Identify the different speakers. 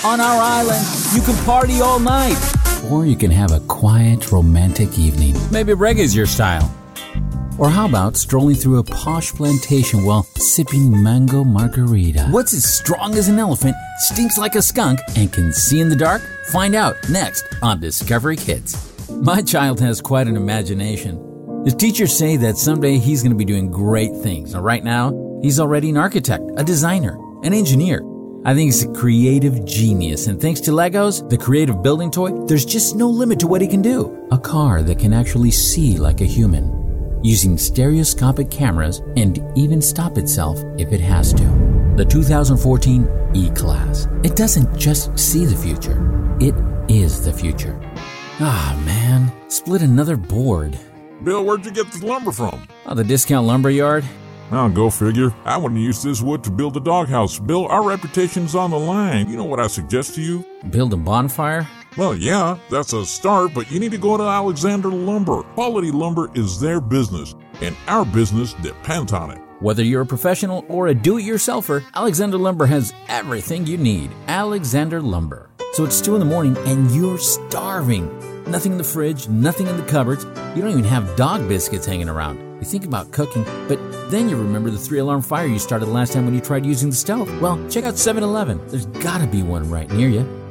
Speaker 1: On our island, you can party all night. Or you can have a quiet, romantic evening. Maybe reggae's your style. Or how about strolling through a posh plantation while sipping mango margarita? What's as strong as an elephant, stinks like a skunk, and can see in the dark? Find out next on Discovery Kids. My child has quite an imagination. His teachers say that someday he's going to be doing great things. Now, right now, he's already an architect, a designer, an engineer. I think he's a creative genius, and thanks to Legos, the creative building toy, there's just no limit to what he can do. A car that can actually see like a human, using stereoscopic cameras and even stop itself if it has to. The 2014 E-Class. It doesn't just see the future, it is the future. Ah, man, split another board.
Speaker 2: Bill, where'd you get the lumber from?
Speaker 1: Oh, the Discount Lumber Yard.
Speaker 2: Oh, go figure. I want to use this wood to build a doghouse. Bill, our reputation's on the line. You know what I suggest to you?
Speaker 1: Build a bonfire?
Speaker 2: Well, yeah, that's a start, but you need to go to Alexander Lumber. Quality lumber is their business, and our business depends on it.
Speaker 1: Whether you're a professional or a do-it-yourselfer, Alexander Lumber has everything you need. Alexander Lumber. So it's 2 a.m. and you're starving. Nothing in the fridge, nothing in the cupboards. You don't even have dog biscuits hanging around. You think about cooking, but then you remember the 3-alarm fire you started last time when you tried using the stove. Well, check out 7-Eleven. There's gotta be one right near you.